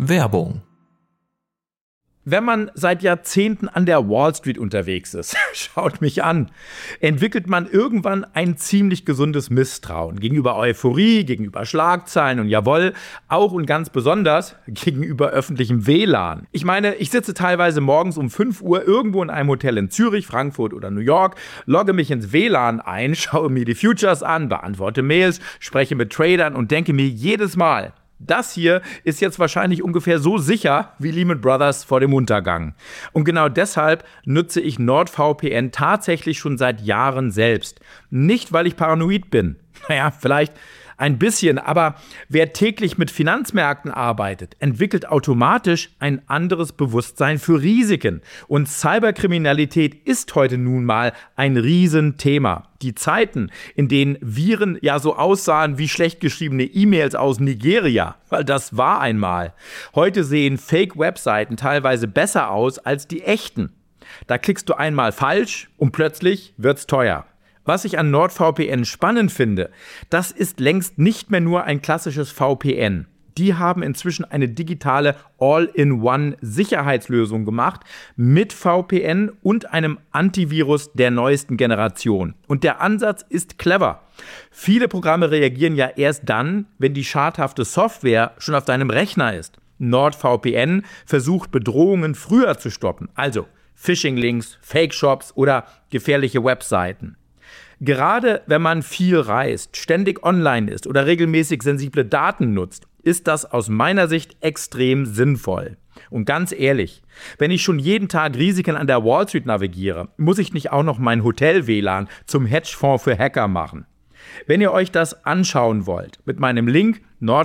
Werbung. Wenn man seit Jahrzehnten an der Wall Street unterwegs ist, schaut mich an, entwickelt man irgendwann ein ziemlich gesundes Misstrauen gegenüber Euphorie, gegenüber Schlagzeilen und jawohl, auch und ganz besonders gegenüber öffentlichem WLAN. Ich meine, ich sitze teilweise morgens um 5 Uhr irgendwo in einem Hotel in Zürich, Frankfurt oder New York, logge mich ins WLAN ein, schaue mir die Futures an, beantworte Mails, spreche mit Tradern und denke mir jedes Mal, das hier ist jetzt wahrscheinlich ungefähr so sicher wie Lehman Brothers vor dem Untergang. Und genau deshalb nutze ich NordVPN tatsächlich schon seit Jahren selbst. Nicht, weil ich paranoid bin. Naja, vielleicht ein bisschen, aber wer täglich mit Finanzmärkten arbeitet, entwickelt automatisch ein anderes Bewusstsein für Risiken. Und Cyberkriminalität ist heute nun mal ein Riesenthema. Die Zeiten, in denen Viren ja so aussahen wie schlecht geschriebene E-Mails aus Nigeria, weil das war einmal. Heute sehen Fake-Webseiten teilweise besser aus als die echten. Da klickst du einmal falsch und plötzlich wird's teuer. Was ich an NordVPN spannend finde, das ist längst nicht mehr nur ein klassisches VPN. Die haben inzwischen eine digitale All-in-One-Sicherheitslösung gemacht mit VPN und einem Antivirus der neuesten Generation. Und der Ansatz ist clever. Viele Programme reagieren ja erst dann, wenn die schadhafte Software schon auf deinem Rechner ist. NordVPN versucht Bedrohungen früher zu stoppen, also Phishing-Links, Fake-Shops oder gefährliche Webseiten. Gerade wenn man viel reist, ständig online ist oder regelmäßig sensible Daten nutzt, ist das aus meiner Sicht extrem sinnvoll. Und ganz ehrlich, wenn ich schon jeden Tag Risiken an der Wall Street navigiere, muss ich nicht auch noch mein Hotel-WLAN zum Hedgefonds für Hacker machen. Wenn ihr euch das anschauen wollt, mit meinem Link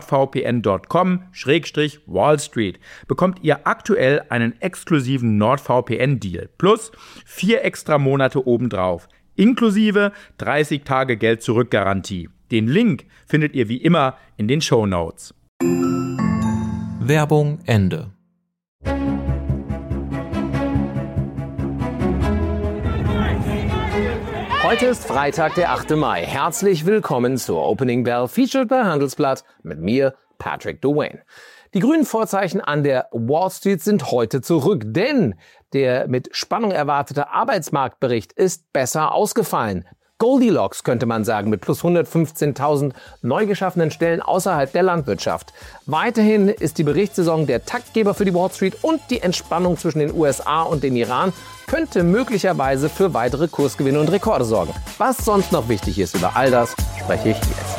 nordvpn.com/Wall Street bekommt ihr aktuell einen exklusiven NordVPN-Deal plus 4 extra Monate obendrauf. Inklusive 30 Tage Geld-Zurück-Garantie. Den Link findet ihr wie immer in den Shownotes. Werbung Ende. Heute ist Freitag, der 8. Mai. Herzlich willkommen zur Opening Bell, featured bei Handelsblatt mit mir, Patrick Dwayne. Die grünen Vorzeichen an der Wall Street sind heute zurück, denn der mit Spannung erwartete Arbeitsmarktbericht ist besser ausgefallen. Goldilocks könnte man sagen, mit plus 115.000 neu geschaffenen Stellen außerhalb der Landwirtschaft. Weiterhin ist die Berichtssaison der Taktgeber für die Wall Street und die Entspannung zwischen den USA und dem Iran könnte möglicherweise für weitere Kursgewinne und Rekorde sorgen. Was sonst noch wichtig ist, über all das spreche ich jetzt.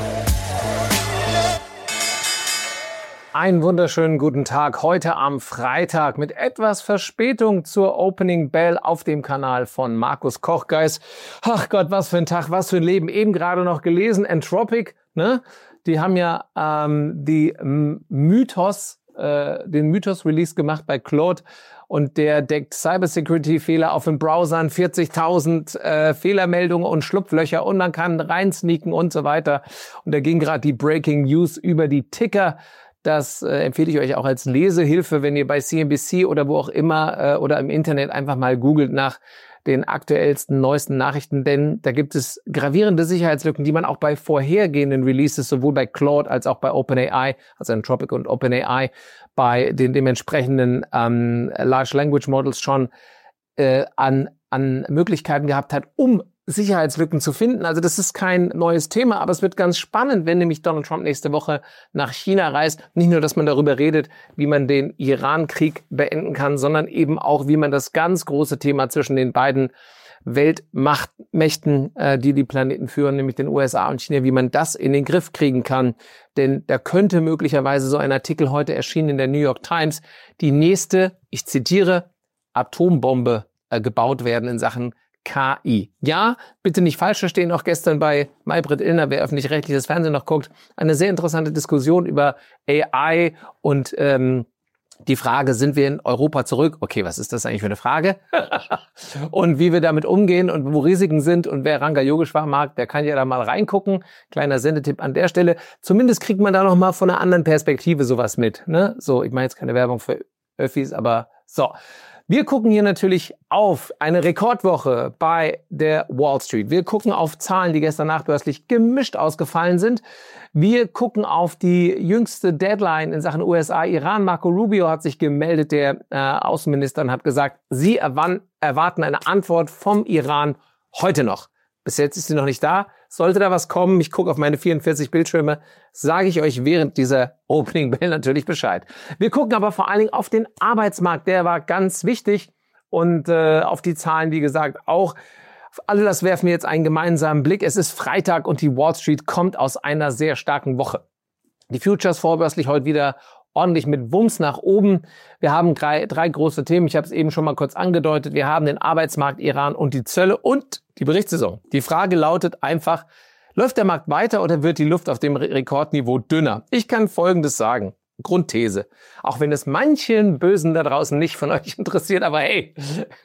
Einen wunderschönen guten Tag heute am Freitag mit etwas Verspätung zur Opening Bell auf dem Kanal von Markus Kochgeis. Ach Gott, was für ein Tag, was für ein Leben. Eben gerade noch gelesen, Entropic, ne? Die haben ja den Mythos-Release gemacht bei Claude und der deckt Cybersecurity-Fehler auf den Browsern, 40.000 Fehlermeldungen und Schlupflöcher und man kann reinsneaken und so weiter. Und da ging gerade die Breaking News über die Ticker. Das empfehle ich euch auch als Lesehilfe, wenn ihr bei CNBC oder wo auch immer oder im Internet einfach mal googelt nach den aktuellsten, neuesten Nachrichten, denn da gibt es gravierende Sicherheitslücken, die man auch bei vorhergehenden Releases, sowohl bei Claude als auch bei OpenAI, also Anthropic und OpenAI, bei den dementsprechenden Large Language Models schon an Möglichkeiten gehabt hat, um Sicherheitslücken zu finden. Also das ist kein neues Thema, aber es wird ganz spannend, wenn nämlich Donald Trump nächste Woche nach China reist. Nicht nur, dass man darüber redet, wie man den Iran-Krieg beenden kann, sondern eben auch, wie man das ganz große Thema zwischen den beiden Weltmachtmächten, die Planeten führen, nämlich den USA und China, wie man das in den Griff kriegen kann. Denn da könnte möglicherweise so ein Artikel heute erschienen in der New York Times, die nächste, ich zitiere, Atombombe gebaut werden in Sachen KI. Ja, bitte nicht falsch verstehen, auch gestern bei Maybrit Illner, wer öffentlich-rechtliches Fernsehen noch guckt, eine sehr interessante Diskussion über AI und die Frage, sind wir in Europa zurück? Okay, was ist das eigentlich für eine Frage? Und wie wir damit umgehen und wo Risiken sind und wer Ranga Yogeshwar mag, der kann ja da mal reingucken. Kleiner Sendetipp an der Stelle. Zumindest kriegt man da noch mal von einer anderen Perspektive sowas mit. Ne? So, ich meine jetzt keine Werbung für Öffis, aber so. Wir gucken hier natürlich auf eine Rekordwoche bei der Wall Street. Wir gucken auf Zahlen, die gestern nachbörslich gemischt ausgefallen sind. Wir gucken auf die jüngste Deadline in Sachen USA-Iran. Marco Rubio hat sich gemeldet, der Außenminister, und hat gesagt, sie erwarten eine Antwort vom Iran heute noch. Bis jetzt ist sie noch nicht da. Sollte da was kommen, ich gucke auf meine 44 Bildschirme, sage ich euch während dieser Opening Bell natürlich Bescheid. Wir gucken aber vor allen Dingen auf den Arbeitsmarkt. Der war ganz wichtig. Und auf die Zahlen, wie gesagt, auch. Auf alle das werfen wir jetzt einen gemeinsamen Blick. Es ist Freitag und die Wall Street kommt aus einer sehr starken Woche. Die Futures vorbörslich heute wieder ordentlich mit Wumms nach oben. Wir haben drei große Themen. Ich habe es eben schon mal kurz angedeutet. Wir haben den Arbeitsmarkt, Iran und die Zölle und die Berichtssaison. Die Frage lautet einfach, läuft der Markt weiter oder wird die Luft auf dem Rekordniveau dünner? Ich kann Folgendes sagen. Grundthese. Auch wenn es manchen Bösen da draußen nicht von euch interessiert, aber hey,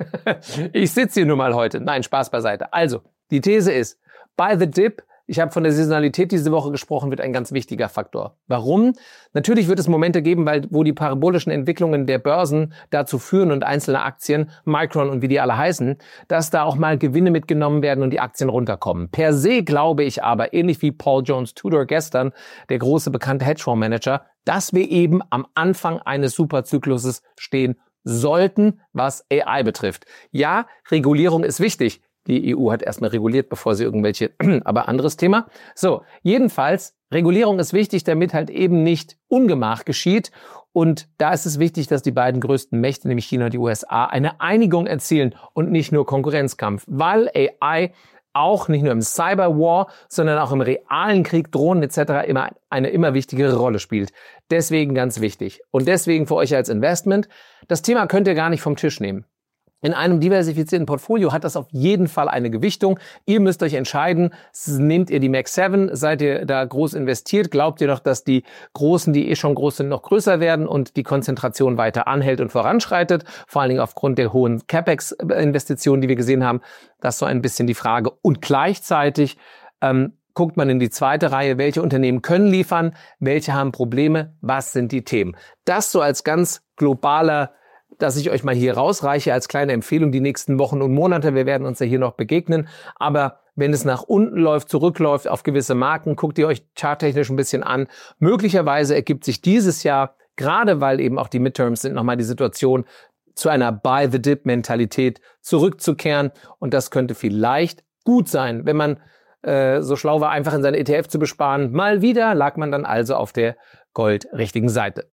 ich sitze hier nun mal heute. Nein, Spaß beiseite. Also, die These ist, buy the dip. Ich habe von der Saisonalität diese Woche gesprochen, wird ein ganz wichtiger Faktor. Warum? Natürlich wird es Momente geben, wo die parabolischen Entwicklungen der Börsen dazu führen und einzelne Aktien, Micron und wie die alle heißen, dass da auch mal Gewinne mitgenommen werden und die Aktien runterkommen. Per se glaube ich aber, ähnlich wie Paul Jones Tudor gestern, der große bekannte Hedgefondsmanager, dass wir eben am Anfang eines Superzykluses stehen sollten, was AI betrifft. Ja, Regulierung ist wichtig. Die EU hat erstmal reguliert, bevor sie irgendwelche, aber anderes Thema. So, jedenfalls, Regulierung ist wichtig, damit halt eben nicht Ungemach geschieht. Und da ist es wichtig, dass die beiden größten Mächte, nämlich China und die USA, eine Einigung erzielen und nicht nur Konkurrenzkampf. Weil AI auch nicht nur im Cyberwar, sondern auch im realen Krieg, Drohnen etc. eine immer wichtigere Rolle spielt. Deswegen ganz wichtig. Und deswegen für euch als Investment, das Thema könnt ihr gar nicht vom Tisch nehmen. In einem diversifizierten Portfolio hat das auf jeden Fall eine Gewichtung. Ihr müsst euch entscheiden, nehmt ihr die Max 7, seid ihr da groß investiert, glaubt ihr noch, dass die Großen, die schon groß sind, noch größer werden und die Konzentration weiter anhält und voranschreitet, vor allen Dingen aufgrund der hohen CapEx-Investitionen, die wir gesehen haben. Das ist so ein bisschen die Frage. Und gleichzeitig guckt man in die zweite Reihe, welche Unternehmen können liefern, welche haben Probleme, was sind die Themen. Das so als ganz globaler, dass ich euch mal hier rausreiche als kleine Empfehlung die nächsten Wochen und Monate. Wir werden uns ja hier noch begegnen. Aber wenn es nach unten läuft, zurückläuft auf gewisse Marken, guckt ihr euch charttechnisch ein bisschen an. Möglicherweise ergibt sich dieses Jahr, gerade weil eben auch die Midterms sind, nochmal die Situation, zu einer Buy-the-Dip-Mentalität zurückzukehren. Und das könnte vielleicht gut sein, wenn man so schlau war, einfach in seine ETF zu besparen. Mal wieder lag man dann also auf der goldrichtigen Seite.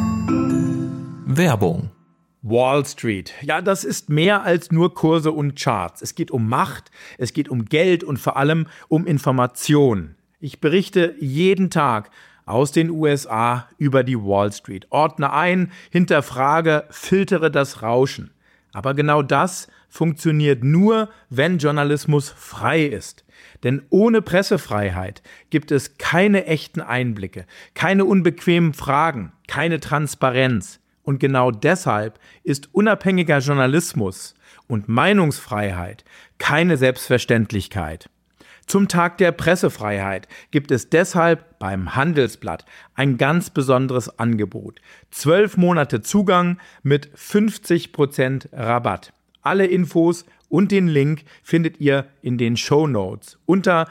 Werbung. Wall Street. Ja, das ist mehr als nur Kurse und Charts. Es geht um Macht, es geht um Geld und vor allem um Information. Ich berichte jeden Tag aus den USA über die Wall Street. Ordne ein, hinterfrage, filtere das Rauschen. Aber genau das funktioniert nur, wenn Journalismus frei ist. Denn ohne Pressefreiheit gibt es keine echten Einblicke, keine unbequemen Fragen, keine Transparenz. Und genau deshalb ist unabhängiger Journalismus und Meinungsfreiheit keine Selbstverständlichkeit. Zum Tag der Pressefreiheit gibt es deshalb beim Handelsblatt ein ganz besonderes Angebot. 12 Monate Zugang mit 50% Rabatt. Alle Infos und den Link findet ihr in den Shownotes unter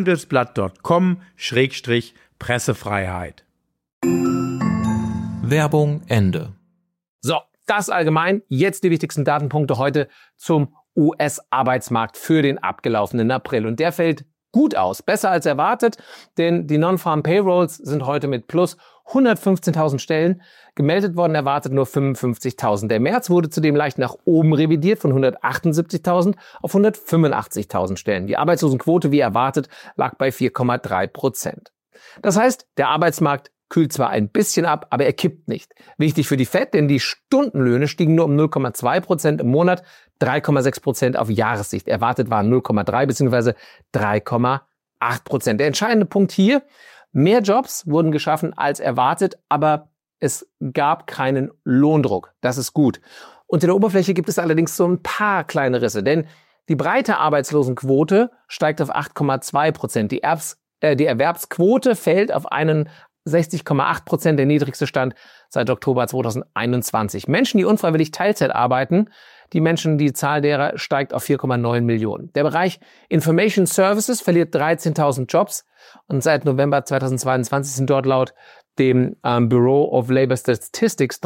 handelsblatt.com/Pressefreiheit. Werbung Ende. So, das allgemein. Jetzt die wichtigsten Datenpunkte heute zum US-Arbeitsmarkt für den abgelaufenen April. Und der fällt gut aus, besser als erwartet, denn die Non-Farm Payrolls sind heute mit plus 115.000 Stellen gemeldet worden, erwartet nur 55.000. Der März wurde zudem leicht nach oben revidiert von 178.000 auf 185.000 Stellen. Die Arbeitslosenquote, wie erwartet, lag bei 4,3%. Das heißt, der Arbeitsmarkt kühlt zwar ein bisschen ab, aber er kippt nicht. Wichtig für die Fed, denn die Stundenlöhne stiegen nur um 0,2% im Monat, 3,6% auf Jahressicht. Erwartet waren 0,3 bzw. 3,8%. Der entscheidende Punkt hier, mehr Jobs wurden geschaffen als erwartet, aber es gab keinen Lohndruck. Das ist gut. Unter der Oberfläche gibt es allerdings so ein paar kleine Risse, denn die breite Arbeitslosenquote steigt auf 8,2%. Die Erwerbsquote fällt auf einen 60,8%, der niedrigste Stand seit Oktober 2021. Menschen, die unfreiwillig Teilzeit arbeiten, die Zahl derer steigt auf 4,9 Millionen. Der Bereich Information Services verliert 13.000 Jobs und seit November 2022 sind dort laut dem Bureau of Labor Statistics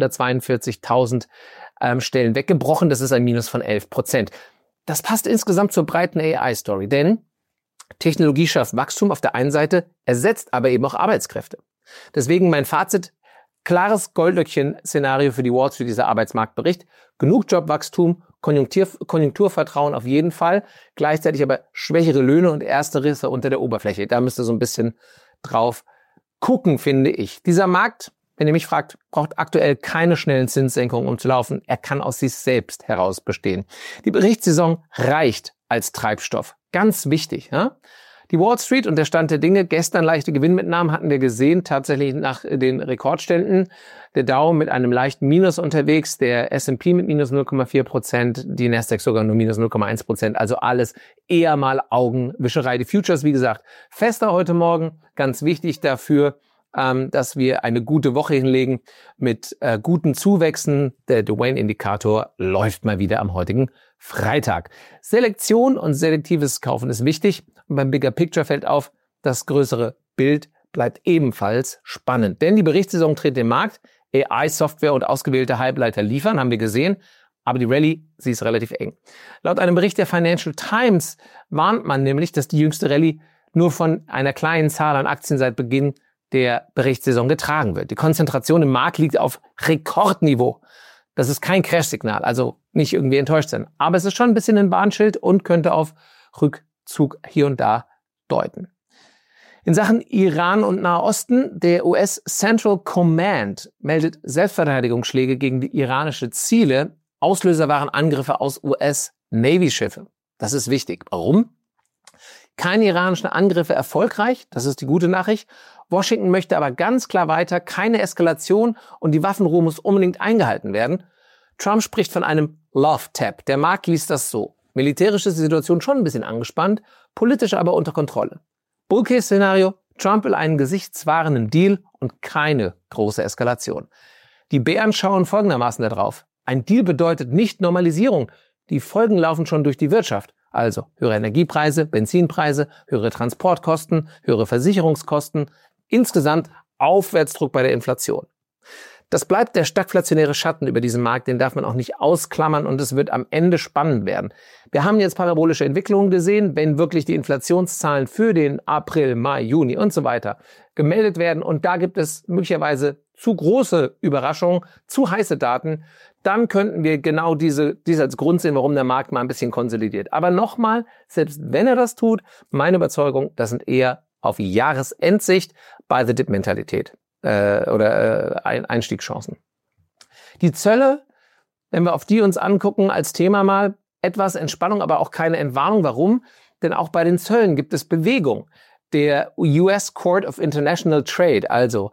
342.000 Stellen weggebrochen. Das ist ein Minus von 11%. Das passt insgesamt zur breiten AI-Story, denn Technologie schafft Wachstum auf der einen Seite, ersetzt aber eben auch Arbeitskräfte. Deswegen mein Fazit: klares Goldlöckchen-Szenario für die Wall Street, dieser Arbeitsmarktbericht. Genug Jobwachstum, Konjunkturvertrauen auf jeden Fall, gleichzeitig aber schwächere Löhne und erste Risse unter der Oberfläche. Da müsste so ein bisschen drauf gucken, finde ich. Dieser Markt, wenn ihr mich fragt, braucht aktuell keine schnellen Zinssenkungen, um zu laufen. Er kann aus sich selbst heraus bestehen. Die Berichtssaison reicht als Treibstoff. Ganz wichtig. Ja? Die Wall Street und der Stand der Dinge, gestern leichte Gewinnmitnahmen hatten wir gesehen, tatsächlich nach den Rekordständen. Der Dow mit einem leichten Minus unterwegs, der S&P mit minus 0,4%, die Nasdaq sogar nur minus 0,1%. Also alles eher mal Augenwischerei. Die Futures, wie gesagt, fester heute Morgen. Ganz wichtig dafür, dass wir eine gute Woche hinlegen mit guten Zuwächsen. Der Dwayne-Indikator läuft mal wieder am heutigen Freitag. Selektion und selektives Kaufen ist wichtig. Und beim Bigger Picture fällt auf, das größere Bild bleibt ebenfalls spannend. Denn die Berichtssaison tritt den Markt. AI-Software und ausgewählte Halbleiter liefern, haben wir gesehen. Aber die Rallye, sie ist relativ eng. Laut einem Bericht der Financial Times warnt man nämlich, dass die jüngste Rallye nur von einer kleinen Zahl an Aktien seit Beginn der Berichtssaison getragen wird. Die Konzentration im Markt liegt auf Rekordniveau. Das ist kein Crash-Signal, also nicht irgendwie enttäuscht sein. Aber es ist schon ein bisschen ein Warnschild und könnte auf Rückzug hier und da deuten. In Sachen Iran und Nahosten, der US Central Command meldet Selbstverteidigungsschläge gegen die iranische Ziele. Auslöser waren Angriffe aus US-Navy-Schiffe. Das ist wichtig. Warum? Keine iranischen Angriffe erfolgreich, das ist die gute Nachricht. Washington möchte aber ganz klar weiter, keine Eskalation und die Waffenruhe muss unbedingt eingehalten werden. Trump spricht von einem Love Tap. Der Markt liest das so. Militärisch ist die Situation schon ein bisschen angespannt, politisch aber unter Kontrolle. Bull-Case-Szenario: Trump will einen gesichtswahrenden Deal und keine große Eskalation. Die Bären schauen folgendermaßen darauf. Ein Deal bedeutet nicht Normalisierung. Die Folgen laufen schon durch die Wirtschaft. Also höhere Energiepreise, Benzinpreise, höhere Transportkosten, höhere Versicherungskosten. Insgesamt Aufwärtsdruck bei der Inflation. Das bleibt der stagflationäre Schatten über diesen Markt, den darf man auch nicht ausklammern und es wird am Ende spannend werden. Wir haben jetzt parabolische Entwicklungen gesehen, wenn wirklich die Inflationszahlen für den April, Mai, Juni und so weiter gemeldet werden und da gibt es möglicherweise zu große Überraschungen, zu heiße Daten, dann könnten wir genau diese als Grund sehen, warum der Markt mal ein bisschen konsolidiert. Aber nochmal, selbst wenn er das tut, meine Überzeugung, das sind eher auf Jahresendzicht Buy-the-Dip-Mentalität oder Einstiegschancen. Die Zölle, wenn wir auf die uns angucken, als Thema mal etwas Entspannung, aber auch keine Entwarnung. Warum? Denn auch bei den Zöllen gibt es Bewegung. Der US Court of International Trade, also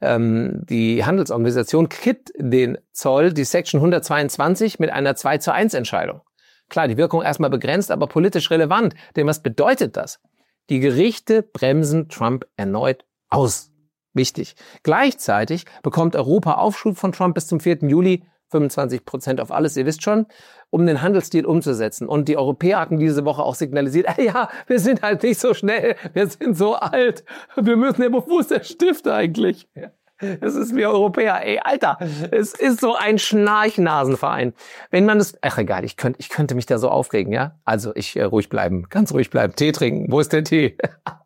die Handelsorganisation, kippt den Zoll, die Section 122, mit einer 2:1 Entscheidung. Klar, die Wirkung erstmal begrenzt, aber politisch relevant. Denn was bedeutet das? Die Gerichte bremsen Trump erneut aus. Wichtig. Gleichzeitig bekommt Europa Aufschub von Trump bis zum 4. Juli, 25% auf alles, ihr wisst schon, um den Handelsdeal umzusetzen. Und die Europäer hatten diese Woche auch signalisiert, ja, wir sind halt nicht so schnell, wir sind so alt, wir müssen ja, wo ist der Stift eigentlich? Es ist wie Europäer, Alter, es ist so ein Schnarchnasenverein. Wenn man es, egal, ich könnte mich da so aufregen, ja? Also ruhig bleiben, ganz ruhig bleiben, Tee trinken, wo ist der Tee?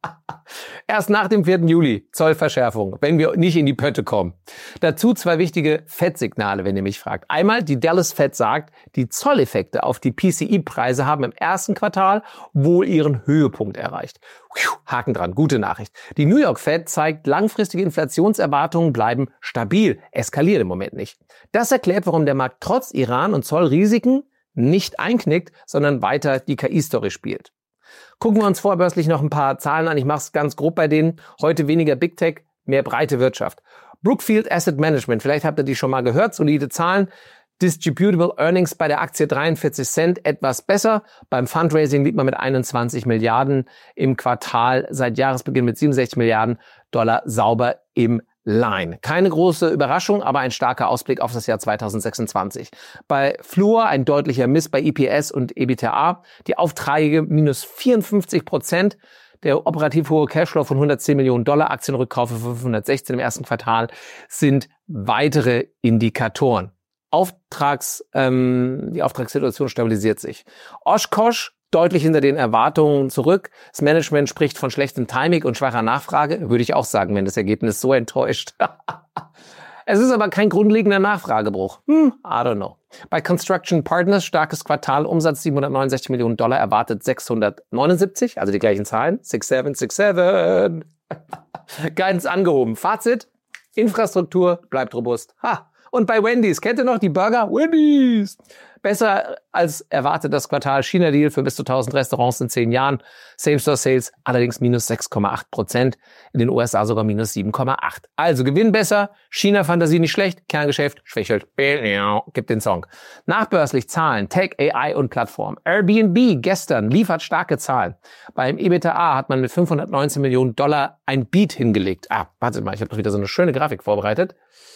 Erst nach dem 4. Juli, Zollverschärfung, wenn wir nicht in die Pötte kommen. Dazu 2 wichtige Fed-Signale, wenn ihr mich fragt. Einmal, die Dallas Fed sagt, die Zolleffekte auf die PCI-Preise haben im ersten Quartal wohl ihren Höhepunkt erreicht. Haken dran, gute Nachricht. Die New York Fed zeigt, langfristige Inflationserwartungen bleiben stabil, eskaliert im Moment nicht. Das erklärt, warum der Markt trotz Iran und Zollrisiken nicht einknickt, sondern weiter die KI-Story spielt. Gucken wir uns vorbörslich noch ein paar Zahlen an. Ich mache es ganz grob bei denen. Heute weniger Big Tech, mehr breite Wirtschaft. Brookfield Asset Management, vielleicht habt ihr die schon mal gehört, solide Zahlen. Distributable Earnings bei der Aktie 43 Cent, etwas besser. Beim Fundraising liegt man mit 21 Milliarden im Quartal seit Jahresbeginn mit 67 Milliarden Dollar sauber im Line. Keine große Überraschung, aber ein starker Ausblick auf das Jahr 2026. Bei Fluor ein deutlicher Miss bei EPS und EBITDA. Die Aufträge minus 54%. Der operativ hohe Cashflow von 110 Millionen Dollar, Aktienrückkäufe von 516 im ersten Quartal sind weitere Indikatoren. Die Auftragssituation stabilisiert sich. Oshkosh deutlich hinter den Erwartungen zurück. Das Management spricht von schlechtem Timing und schwacher Nachfrage. Würde ich auch sagen, wenn das Ergebnis so enttäuscht. Es ist aber kein grundlegender Nachfragebruch. I don't know. Bei Construction Partners starkes Quartal, Umsatz 769 Millionen Dollar, erwartet 679, also die gleichen Zahlen. 6767. Guidance angehoben. Fazit, Infrastruktur bleibt robust. Und bei Wendy's, kennt ihr noch die Burger? Wendy's! Besser als erwartet das Quartal. China-Deal für bis zu 1000 Restaurants in 10 Jahren. Same-Store-Sales allerdings minus 6,8%. In den USA sogar minus 7,8%. Also Gewinn besser, China-Fantasie nicht schlecht, Kerngeschäft schwächelt. Gibt den Song. Nachbörslich Zahlen, Tech, AI und Plattform. Airbnb gestern liefert starke Zahlen. Beim EBITDA hat man mit 519 Millionen Dollar ein Beat hingelegt. Wartet mal, ich habe doch wieder so eine schöne Grafik vorbereitet.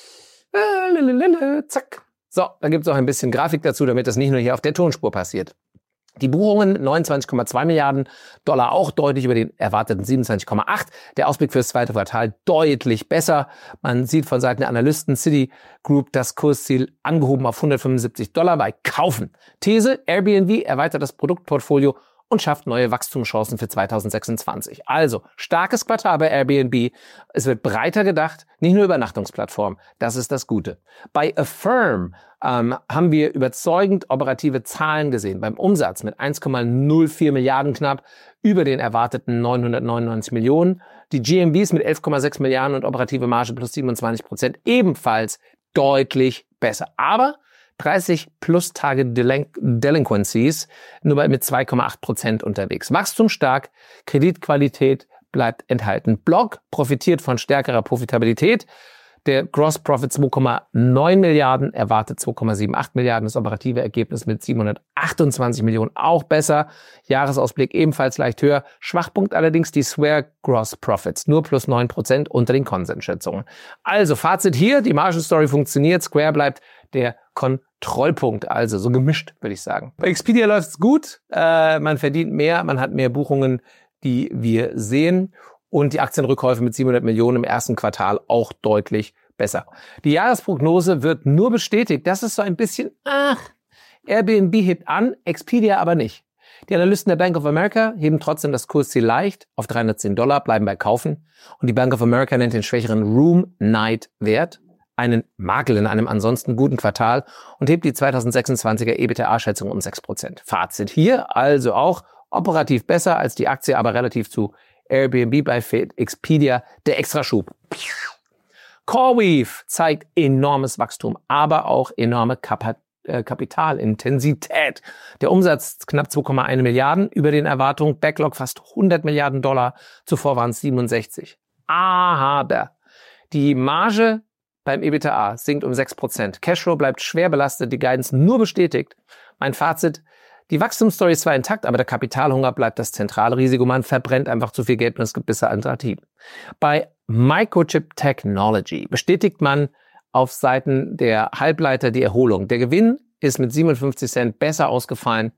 Zack. So, da gibt es auch ein bisschen Grafik dazu, damit das nicht nur hier auf der Tonspur passiert. Die Buchungen 29,2 Milliarden Dollar, auch deutlich über den erwarteten 27,8. Der Ausblick fürs zweite Quartal deutlich besser. Man sieht von Seiten der Analysten Citigroup das Kursziel angehoben auf $175 bei Kaufen. These, Airbnb erweitert das Produktportfolio und schafft neue Wachstumschancen für 2026. Also, starkes Quartal bei Airbnb. Es wird breiter gedacht, nicht nur Übernachtungsplattform. Das ist das Gute. Bei Affirm haben wir überzeugend operative Zahlen gesehen. Beim Umsatz mit 1,04 Milliarden knapp über den erwarteten 999 Millionen. Die GMVs mit 11,6 Milliarden und operative Marge plus 27% ebenfalls deutlich besser. Aber 30 plus Tage Delinquencies, nur mit 2,8% unterwegs. Wachstum stark, Kreditqualität bleibt enthalten. Block profitiert von stärkerer Profitabilität. Der Gross Profit 2,9 Milliarden, erwartet 2,78 Milliarden. Das operative Ergebnis mit 728 Millionen auch besser. Jahresausblick ebenfalls leicht höher. Schwachpunkt allerdings die Square Gross Profits, nur plus 9% unter den Konsensschätzungen. Also Fazit hier, die Margenstory funktioniert. Square bleibt der Kontrollpunkt, also so gemischt, würde ich sagen. Bei Expedia läuft es gut, man verdient mehr, man hat mehr Buchungen, die wir sehen und die Aktienrückkäufe mit 700 Millionen im ersten Quartal auch deutlich besser. Die Jahresprognose wird nur bestätigt, das ist so ein bisschen, Airbnb hebt an, Expedia aber nicht. Die Analysten der Bank of America heben trotzdem das Kursziel leicht auf $310, bleiben bei Kaufen und die Bank of America nennt den schwächeren Room Night Wert einen Makel in einem ansonsten guten Quartal und hebt die 2026er EBITDA-Schätzung um 6%. Fazit hier also auch operativ besser als die Aktie, aber relativ zu Airbnb bei Expedia der Extraschub. CoreWeave zeigt enormes Wachstum, aber auch enorme Kapitalintensität. Der Umsatz knapp 2,1 Milliarden über den Erwartungen, Backlog fast 100 Milliarden Dollar, zuvor waren es 67. Aber die Marge beim EBITDA sinkt um 6%. Cashflow bleibt schwer belastet, die Guidance nur bestätigt. Mein Fazit, die Wachstumsstory ist zwar intakt, aber der Kapitalhunger bleibt das zentrale Risiko. Man verbrennt einfach zu viel Geld und es gibt bessere Alternativen. Bei Microchip Technology bestätigt man auf Seiten der Halbleiter die Erholung. Der Gewinn ist mit 57 Cent besser ausgefallen.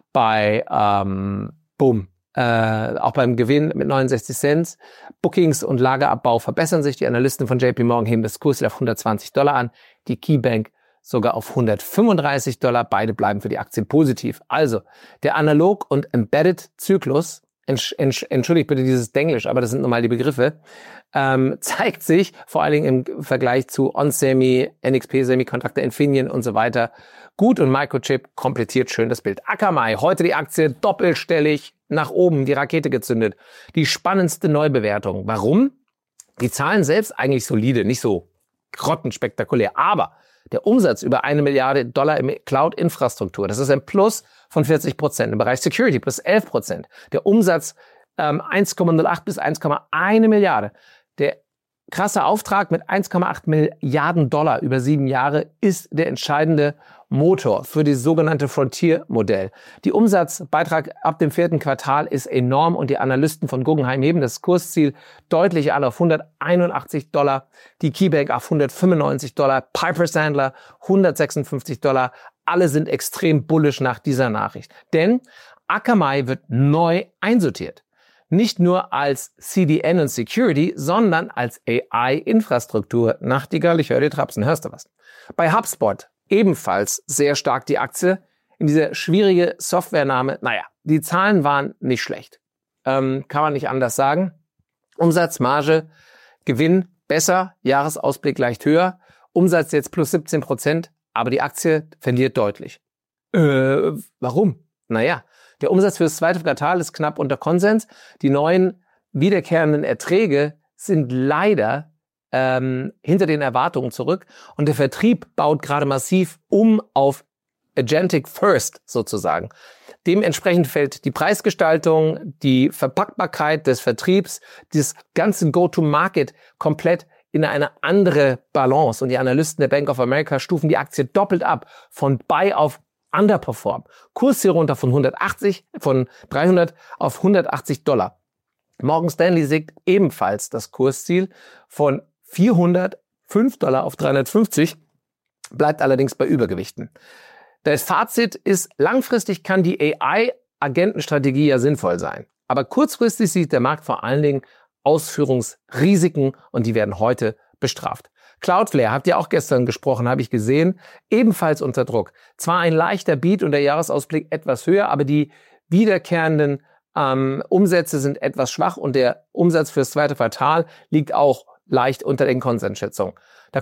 Auch beim Gewinn mit 69 Cent. Bookings und Lagerabbau verbessern sich. Die Analysten von JP Morgan heben das Kursziel auf $120 an. Die KeyBank sogar auf $135. Beide bleiben für die Aktien positiv. Also, der Analog- und Embedded-Zyklus, entschuldigt bitte dieses Denglisch, aber das sind nun mal die Begriffe, zeigt sich vor allen Dingen im Vergleich zu OnSemi, NXP, Semiconductor, Infineon und so weiter gut und Microchip komplettiert schön das Bild. Akamai, heute die Aktie doppelstellig nach oben, die Rakete gezündet. Die spannendste Neubewertung. Warum? Die Zahlen selbst eigentlich solide, nicht so grottenspektakulär, aber der Umsatz über $1 Milliarde im Cloud-Infrastruktur, das ist ein Plus von 40%. Im Bereich Security plus 11%. Der Umsatz 1,08 bis 1,1 Milliarde. Der krasser Auftrag mit 1,8 Milliarden Dollar über 7 Jahre ist der entscheidende Motor für das sogenannte Frontier-Modell. Die Umsatzbeitrag ab dem 4. Quartal ist enorm und die Analysten von Guggenheim heben das Kursziel deutlich an auf $181, die KeyBank auf $195, Piper Sandler $156. Alle sind extrem bullish nach dieser Nachricht. Denn Akamai wird neu einsortiert. Nicht nur als CDN und Security, sondern als AI-Infrastruktur. Nachtigall, ich höre dir trapsen, hörst du was? Bei HubSpot ebenfalls sehr stark die Aktie. In dieser schwierige Softwarename, die Zahlen waren nicht schlecht. Kann man nicht anders sagen. Umsatz, Marge, Gewinn besser, Jahresausblick leicht höher. Umsatz jetzt plus 17%, aber die Aktie verliert deutlich. Warum? Der Umsatz für das 2. Quartal ist knapp unter Konsens. Die neuen wiederkehrenden Erträge sind leider hinter den Erwartungen zurück. Und der Vertrieb baut gerade massiv auf Agentic First sozusagen. Dementsprechend fällt die Preisgestaltung, die Verpackbarkeit des Vertriebs, das ganze Go-to-Market komplett in eine andere Balance. Und die Analysten der Bank of America stufen die Aktie doppelt ab, von Buy auf Underperform. Kursziel runter von 300 auf $180. Morgan Stanley sägt ebenfalls das Kursziel von $405 auf 350, bleibt allerdings bei Übergewichten. Das Fazit ist, langfristig kann die AI-Agentenstrategie ja sinnvoll sein. Aber kurzfristig sieht der Markt vor allen Dingen Ausführungsrisiken und die werden heute bestraft. Cloudflare, habt ihr auch gestern gesprochen, habe ich gesehen, ebenfalls unter Druck. Zwar ein leichter Beat und der Jahresausblick etwas höher, aber die wiederkehrenden Umsätze sind etwas schwach und der Umsatz fürs 2. Quartal liegt auch leicht unter den Konsensschätzungen.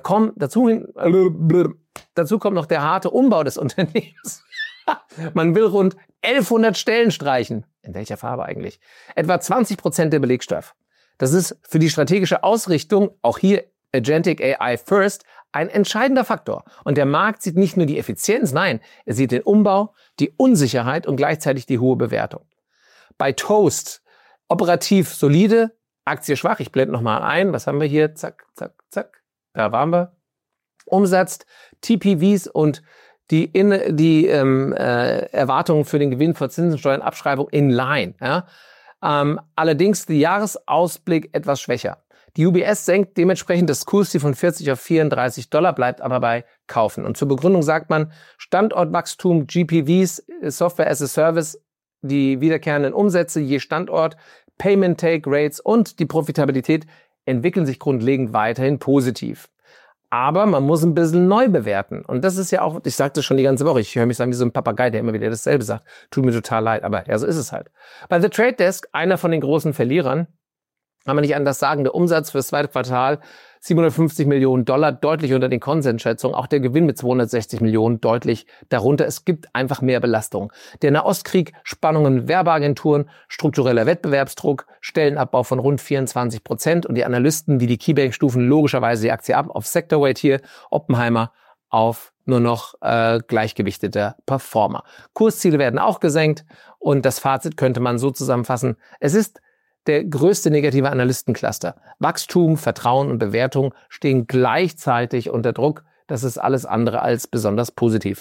Dazu kommt noch der harte Umbau des Unternehmens. Man will rund 1100 Stellen streichen. In welcher Farbe eigentlich? Etwa 20% der Belegstaff. Das ist für die strategische Ausrichtung, auch hier Agentic AI First, ein entscheidender Faktor. Und der Markt sieht nicht nur die Effizienz, nein, er sieht den Umbau, die Unsicherheit und gleichzeitig die hohe Bewertung. Bei Toast operativ solide, Aktie schwach. Ich blende nochmal ein. Was haben wir hier? Zack, zack, zack. Da waren wir. Umsatz, TPVs und die Erwartungen für den Gewinn vor Zinsensteuernabschreibung in line. Ja? Allerdings der Jahresausblick etwas schwächer. Die UBS senkt dementsprechend das Kursziel von 40 auf $34, bleibt aber bei Kaufen. Und zur Begründung sagt man, Standortwachstum, GPVs, Software as a Service, die wiederkehrenden Umsätze je Standort, Payment Take Rates und die Profitabilität entwickeln sich grundlegend weiterhin positiv. Aber man muss ein bisschen neu bewerten. Und das ist ja auch, ich sagte schon die ganze Woche, ich höre mich sagen wie so ein Papagei, der immer wieder dasselbe sagt. Tut mir total leid, aber ja, so ist es halt. Bei The Trade Desk, einer von den großen Verlierern, kann man nicht anders sagen, der Umsatz für das 2. Quartal $750 Millionen, deutlich unter den Konsensschätzungen. Auch der Gewinn mit 260 Millionen deutlich darunter. Es gibt einfach mehr Belastung. Der Nahostkrieg, Spannungen, Werbeagenturen, struktureller Wettbewerbsdruck, Stellenabbau von rund 24% und die Analysten wie die KeyBank stufen logischerweise die Aktie ab auf Sector-Weight hier, Oppenheimer auf nur noch gleichgewichteter Performer. Kursziele werden auch gesenkt und das Fazit könnte man so zusammenfassen. Es ist der größte negative Analystencluster. Wachstum, Vertrauen und Bewertung stehen gleichzeitig unter Druck. Das ist alles andere als besonders positiv.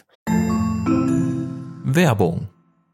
Werbung.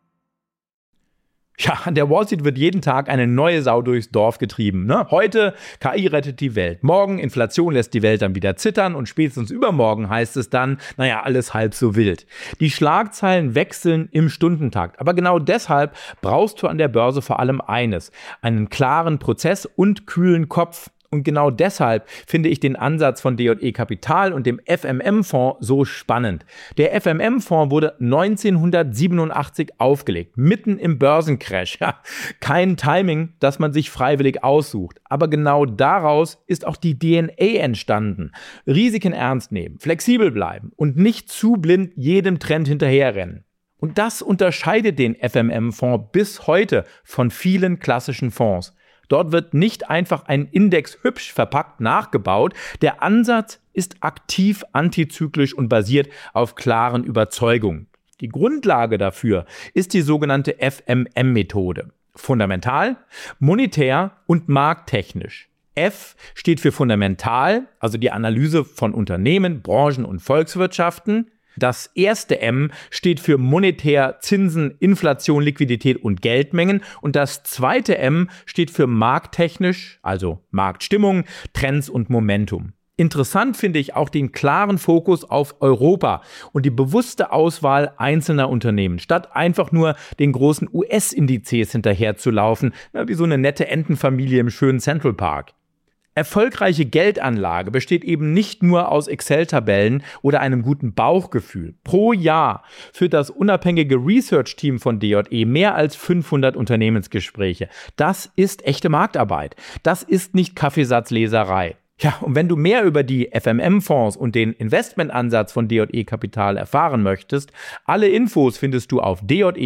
Ja, an der Wall Street wird jeden Tag eine neue Sau durchs Dorf getrieben. Ne? Heute KI rettet die Welt. Morgen Inflation lässt die Welt dann wieder zittern und spätestens übermorgen heißt es dann, alles halb so wild. Die Schlagzeilen wechseln im Stundentakt. Aber genau deshalb brauchst du an der Börse vor allem eines: einen klaren Prozess und kühlen Kopf. Und genau deshalb finde ich den Ansatz von DJE Kapital und dem FMM-Fonds so spannend. Der FMM-Fonds wurde 1987 aufgelegt, mitten im Börsencrash. Ja, kein Timing, das man sich freiwillig aussucht. Aber genau daraus ist auch die DNA entstanden. Risiken ernst nehmen, flexibel bleiben und nicht zu blind jedem Trend hinterherrennen. Und das unterscheidet den FMM-Fonds bis heute von vielen klassischen Fonds. Dort wird nicht einfach ein Index hübsch verpackt nachgebaut. Der Ansatz ist aktiv antizyklisch und basiert auf klaren Überzeugungen. Die Grundlage dafür ist die sogenannte FMM-Methode. Fundamental, monetär und markttechnisch. F steht für fundamental, also die Analyse von Unternehmen, Branchen und Volkswirtschaften. Das erste M steht für monetär, Zinsen, Inflation, Liquidität und Geldmengen. Und das zweite M steht für markttechnisch, also Marktstimmung, Trends und Momentum. Interessant finde ich auch den klaren Fokus auf Europa und die bewusste Auswahl einzelner Unternehmen, statt einfach nur den großen US-Indizes hinterherzulaufen, wie so eine nette Entenfamilie im schönen Central Park. Erfolgreiche Geldanlage besteht eben nicht nur aus Excel-Tabellen oder einem guten Bauchgefühl. Pro Jahr führt das unabhängige Research-Team von DJE mehr als 500 Unternehmensgespräche. Das ist echte Marktarbeit. Das ist nicht Kaffeesatzleserei. Ja, und wenn du mehr über die FMM-Fonds und den Investmentansatz von DJE Kapital erfahren möchtest, alle Infos findest du auf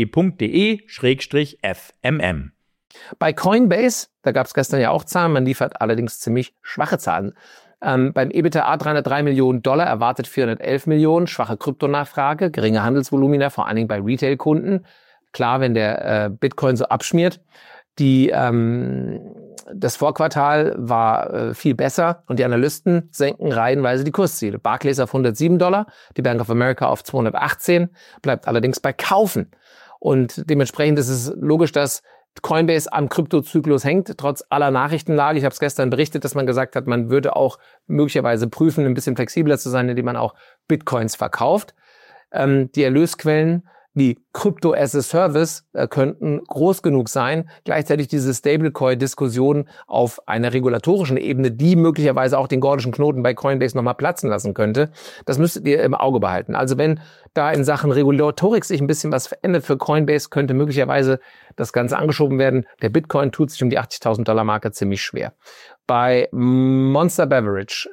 dje.de/FMM. Bei Coinbase, da gab es gestern ja auch Zahlen, man liefert allerdings ziemlich schwache Zahlen. Beim EBITDA $303 Millionen, erwartet 411 Millionen, schwache Kryptonachfrage, geringe Handelsvolumina, vor allen Dingen bei Retail-Kunden. Klar, wenn der Bitcoin so abschmiert. Das Vorquartal war viel besser und die Analysten senken reihenweise die Kursziele. Barclays auf $107, die Bank of America auf 218, bleibt allerdings bei Kaufen. Und dementsprechend ist es logisch, dass Coinbase am Kryptozyklus hängt, trotz aller Nachrichtenlage. Ich habe es gestern berichtet, dass man gesagt hat, man würde auch möglicherweise prüfen, ein bisschen flexibler zu sein, indem man auch Bitcoins verkauft. Die Erlösquellen, die Crypto as a Service, könnten groß genug sein. Gleichzeitig diese Stablecoin-Diskussion auf einer regulatorischen Ebene, die möglicherweise auch den gordischen Knoten bei Coinbase nochmal platzen lassen könnte. Das müsstet ihr im Auge behalten. Also wenn da in Sachen Regulatorik sich ein bisschen was verändert für Coinbase, könnte möglicherweise das Ganze angeschoben werden. Der Bitcoin tut sich um die $80.000-Marke ziemlich schwer. Bei Monster Beverage,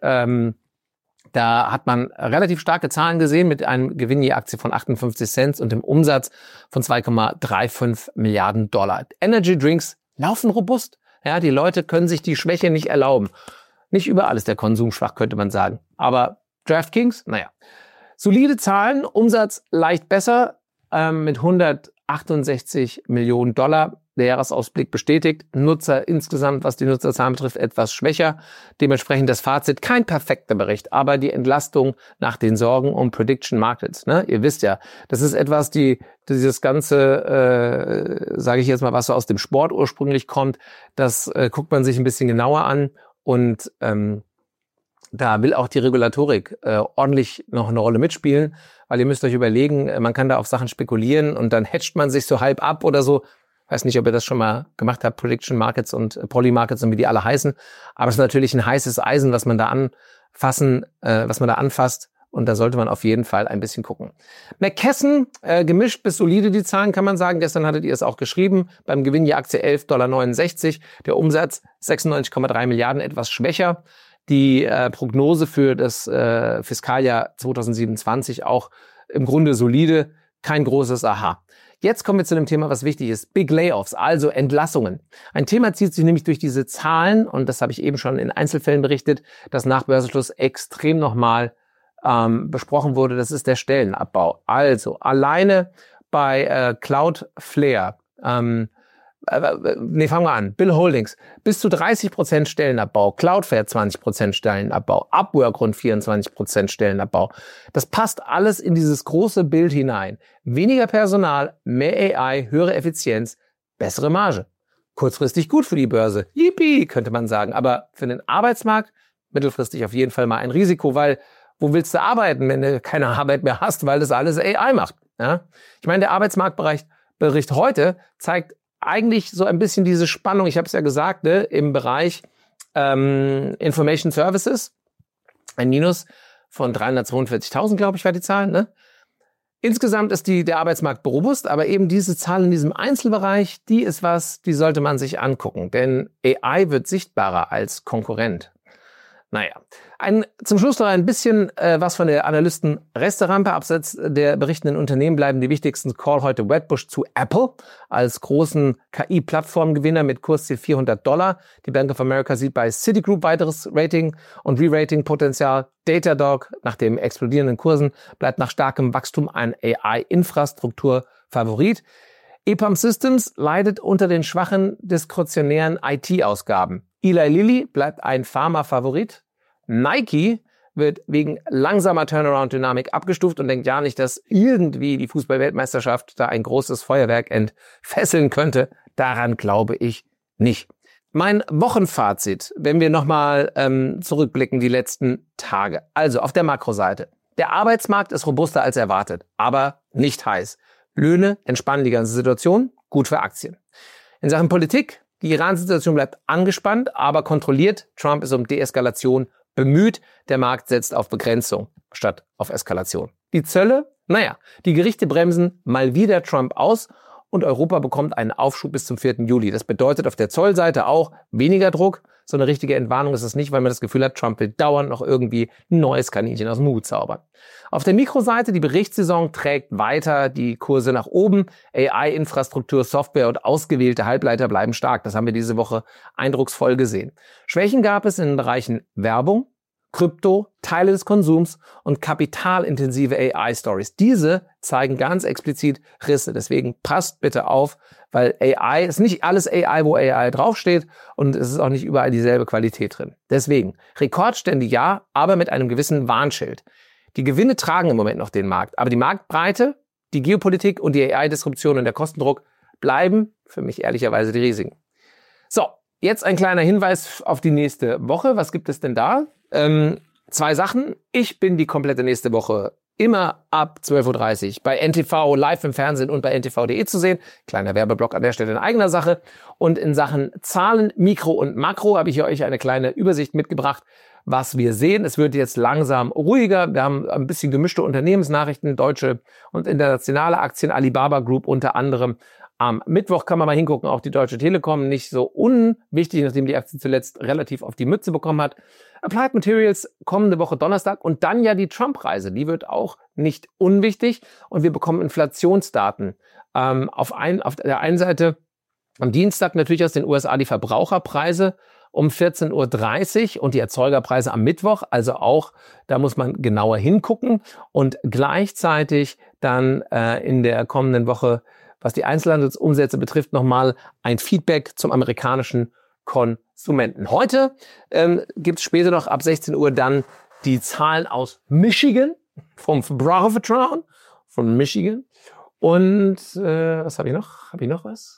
da hat man relativ starke Zahlen gesehen mit einem Gewinn je Aktie von 58 Cent und dem Umsatz von $2,35 Milliarden. Energy Drinks laufen robust. Ja, die Leute können sich die Schwäche nicht erlauben. Nicht überall ist der Konsum schwach, könnte man sagen. Aber DraftKings, naja. Solide Zahlen, Umsatz leicht besser mit $168 Millionen. Der Jahresausblick bestätigt. Nutzer insgesamt, was die Nutzerzahlen betrifft, etwas schwächer. Dementsprechend das Fazit, kein perfekter Bericht, aber die Entlastung nach den Sorgen um Prediction Markets. Ne? Ihr wisst ja, das ist etwas, dieses ganze, sage ich jetzt mal, was so aus dem Sport ursprünglich kommt, das guckt man sich ein bisschen genauer an und da will auch die Regulatorik ordentlich noch eine Rolle mitspielen, weil ihr müsst euch überlegen, man kann da auf Sachen spekulieren und dann hedgt man sich so halb ab oder so. Weiß nicht, ob ihr das schon mal gemacht habt, Prediction Markets und Poly Markets und wie die alle heißen. Aber es ist natürlich ein heißes Eisen, was man da anfasst. Und da sollte man auf jeden Fall ein bisschen gucken. McKesson, gemischt bis solide die Zahlen, kann man sagen. Gestern hattet ihr es auch geschrieben. Beim Gewinn je Aktie $11,69. Der Umsatz 96,3 Milliarden, etwas schwächer. Die Prognose für das Fiskaljahr 2027 auch im Grunde solide. Kein großes Aha. Jetzt kommen wir zu dem Thema, was wichtig ist. Big Layoffs, also Entlassungen. Ein Thema zieht sich nämlich durch diese Zahlen, und das habe ich eben schon in Einzelfällen berichtet, dass nach Börsenschluss extrem nochmal besprochen wurde. Das ist der Stellenabbau. Also alleine bei Cloudflare, fangen wir an. Bill Holdings, bis zu 30% Stellenabbau. Cloudflare 20% Stellenabbau. Upwork rund 24% Stellenabbau. Das passt alles in dieses große Bild hinein. Weniger Personal, mehr AI, höhere Effizienz, bessere Marge. Kurzfristig gut für die Börse. Yippie, könnte man sagen. Aber für den Arbeitsmarkt mittelfristig auf jeden Fall mal ein Risiko, weil wo willst du arbeiten, wenn du keine Arbeit mehr hast, weil das alles AI macht? Ja? Ich meine, der Arbeitsmarktbericht heute zeigt eigentlich so ein bisschen diese Spannung, ich habe es ja gesagt, ne, im Bereich Information Services, ein Minus von 342.000, glaube ich, war die Zahl. Ne? Insgesamt ist der Arbeitsmarkt robust, aber eben diese Zahl in diesem Einzelbereich, die ist was, die sollte man sich angucken, denn AI wird sichtbarer als Konkurrent. Naja, zum Schluss noch ein bisschen was von der Analysten-Resterampe. Abseits der berichtenden Unternehmen bleiben die wichtigsten Call heute Wedbush zu Apple als großen KI-Plattformgewinner mit Kursziel $400. Die Bank of America sieht bei Citigroup weiteres Rating- und Re-Rating-Potenzial. Datadog, nach den explodierenden Kursen, bleibt nach starkem Wachstum ein AI-Infrastruktur-Favorit. EPAM Systems leidet unter den schwachen diskretionären IT-Ausgaben. Eli Lilly bleibt ein Pharma-Favorit. Nike wird wegen langsamer Turnaround-Dynamik abgestuft und denkt ja nicht, dass irgendwie die Fußball-Weltmeisterschaft da ein großes Feuerwerk entfesseln könnte. Daran glaube ich nicht. Mein Wochenfazit, wenn wir nochmal zurückblicken, die letzten Tage. Also auf der Makroseite. Der Arbeitsmarkt ist robuster als erwartet, aber nicht heiß. Löhne entspannen die ganze Situation, gut für Aktien. In Sachen Politik, die Iran-Situation bleibt angespannt, aber kontrolliert. Trump ist um Deeskalation bemüht. Der Markt setzt auf Begrenzung statt auf Eskalation. Die Zölle, die Gerichte bremsen mal wieder Trump aus und Europa bekommt einen Aufschub bis zum 4. Juli. Das bedeutet auf der Zollseite auch weniger Druck. So eine richtige Entwarnung ist es nicht, weil man das Gefühl hat, Trump will dauernd noch irgendwie ein neues Kaninchen aus dem Hut zaubern. Auf der Mikroseite, die Berichtssaison trägt weiter die Kurse nach oben. AI-Infrastruktur, Software und ausgewählte Halbleiter bleiben stark. Das haben wir diese Woche eindrucksvoll gesehen. Schwächen gab es in den Bereichen Werbung, Krypto, Teile des Konsums und kapitalintensive AI-Stories. Diese zeigen ganz explizit Risse. Deswegen passt bitte auf, weil AI ist nicht alles AI, wo AI draufsteht und es ist auch nicht überall dieselbe Qualität drin. Deswegen Rekordstände ja, aber mit einem gewissen Warnschild. Die Gewinne tragen im Moment noch den Markt, aber die Marktbreite, die Geopolitik und die AI-Disruption und der Kostendruck bleiben für mich ehrlicherweise die Risiken. So, jetzt ein kleiner Hinweis auf die nächste Woche. Was gibt es denn da? 2 Sachen. Ich bin die komplette nächste Woche immer ab 12.30 Uhr bei NTV live im Fernsehen und bei ntv.de zu sehen. Kleiner Werbeblock an der Stelle in eigener Sache. Und in Sachen Zahlen, Mikro und Makro habe ich euch eine kleine Übersicht mitgebracht, was wir sehen. Es wird jetzt langsam ruhiger. Wir haben ein bisschen gemischte Unternehmensnachrichten, deutsche und internationale Aktien, Alibaba Group unter anderem. Am Mittwoch kann man mal hingucken, auch die Deutsche Telekom, nicht so unwichtig, nachdem die Aktie zuletzt relativ auf die Mütze bekommen hat. Applied Materials kommende Woche Donnerstag und dann ja die Trump-Reise, die wird auch nicht unwichtig und wir bekommen Inflationsdaten. Auf der einen Seite am Dienstag natürlich aus den USA die Verbraucherpreise um 14.30 Uhr und die Erzeugerpreise am Mittwoch, also auch, da muss man genauer hingucken und gleichzeitig dann in der kommenden Woche, was die Einzelhandelsumsätze betrifft, nochmal ein Feedback zum amerikanischen Konsumenten. Heute gibt es später noch ab 16 Uhr dann die Zahlen aus Michigan, vom Verbrauchervertrauen von Michigan. Und was habe ich noch? Habe ich noch was?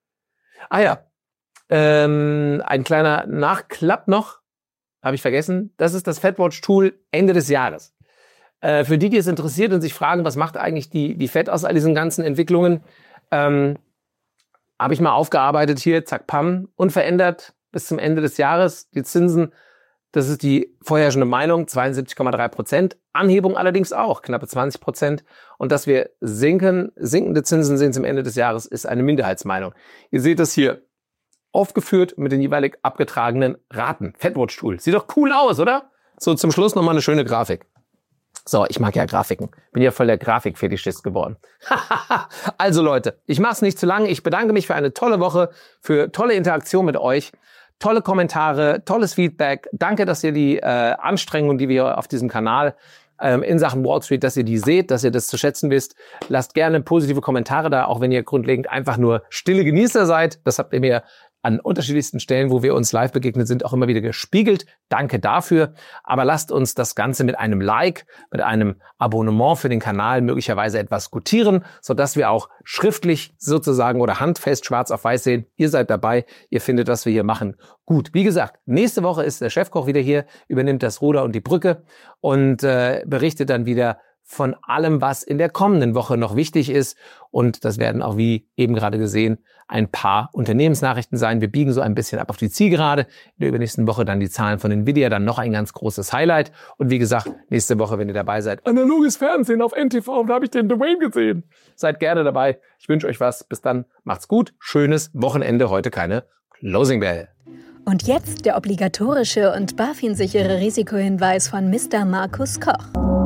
Ein kleiner Nachklapp noch, habe ich vergessen. Das ist das FedWatch-Tool Ende des Jahres. Für die es interessiert und sich fragen, was macht eigentlich die Fed aus all diesen ganzen Entwicklungen, habe ich mal aufgearbeitet hier, zack, pam, unverändert bis zum Ende des Jahres. Die Zinsen, das ist die vorherrschende Meinung, 72,3%. Anhebung allerdings auch, knappe 20%. Und dass wir sinkende Zinsen sehen zum Ende des Jahres, ist eine Minderheitsmeinung. Ihr seht das hier aufgeführt mit den jeweilig abgetragenen Raten. FedWatch-Tool. Sieht doch cool aus, oder? So, zum Schluss nochmal eine schöne Grafik. So, ich mag ja Grafiken. Bin ja voll der Grafikfetischist geworden. Also Leute, ich mach's nicht zu lang. Ich bedanke mich für eine tolle Woche, für tolle Interaktion mit euch, tolle Kommentare, tolles Feedback. Danke, dass ihr die Anstrengungen, die wir auf diesem Kanal in Sachen Wall Street, dass ihr die seht, dass ihr das zu schätzen wisst. Lasst gerne positive Kommentare da, auch wenn ihr grundlegend einfach nur stille Genießer seid. Das habt ihr mir an unterschiedlichsten Stellen, wo wir uns live begegnet sind, auch immer wieder gespiegelt. Danke dafür. Aber lasst uns das Ganze mit einem Like, mit einem Abonnement für den Kanal möglicherweise etwas gutieren, sodass wir auch schriftlich sozusagen oder handfest schwarz auf weiß sehen. Ihr seid dabei. Ihr findet, was wir hier machen, gut. Wie gesagt, nächste Woche ist der Chefkoch wieder hier, übernimmt das Ruder und die Brücke und berichtet dann wieder von allem, was in der kommenden Woche noch wichtig ist. Und das werden auch, wie eben gerade gesehen, ein paar Unternehmensnachrichten sein. Wir biegen so ein bisschen ab auf die Zielgerade. In der übernächsten Woche dann die Zahlen von Nvidia, dann noch ein ganz großes Highlight. Und wie gesagt, nächste Woche, wenn ihr dabei seid, analoges Fernsehen auf NTV, da habe ich den Dwayne gesehen. Seid gerne dabei. Ich wünsche euch was. Bis dann. Macht's gut. Schönes Wochenende. Heute keine Closing Bell. Und jetzt der obligatorische und BaFin-sichere Risikohinweis von Mr. Markus Koch.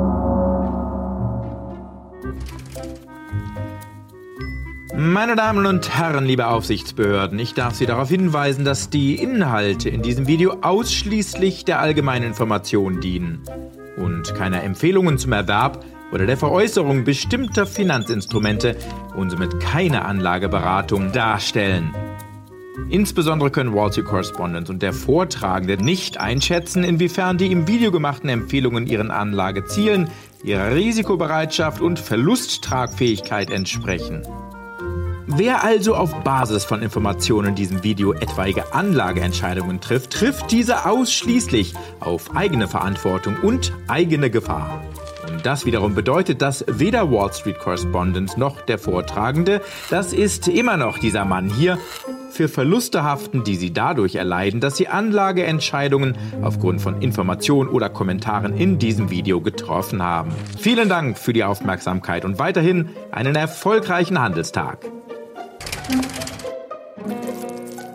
Meine Damen und Herren, liebe Aufsichtsbehörden, ich darf Sie darauf hinweisen, dass die Inhalte in diesem Video ausschließlich der allgemeinen Information dienen und keine Empfehlungen zum Erwerb oder der Veräußerung bestimmter Finanzinstrumente und somit keine Anlageberatung darstellen. Insbesondere können Wall Street Correspondent und der Vortragende nicht einschätzen, inwiefern die im Video gemachten Empfehlungen ihren Anlagezielen, ihrer Risikobereitschaft und Verlusttragfähigkeit entsprechen. Wer also auf Basis von Informationen in diesem Video etwaige Anlageentscheidungen trifft, trifft diese ausschließlich auf eigene Verantwortung und eigene Gefahr. Und das wiederum bedeutet, dass weder Wall Street Correspondent noch der Vortragende, das ist immer noch dieser Mann hier, für Verluste haften, die sie dadurch erleiden, dass sie Anlageentscheidungen aufgrund von Informationen oder Kommentaren in diesem Video getroffen haben. Vielen Dank für die Aufmerksamkeit und weiterhin einen erfolgreichen Handelstag.